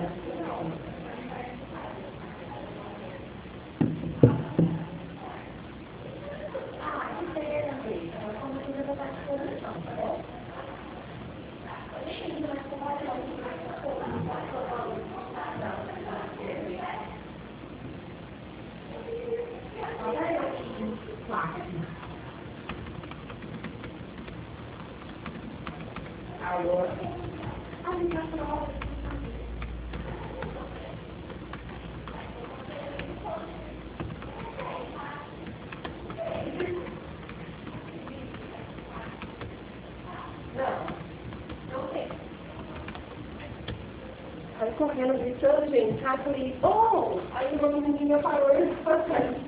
Aí correndo, gritando, gente, rápido, e... Oh! Aí uma menininha parou e passou.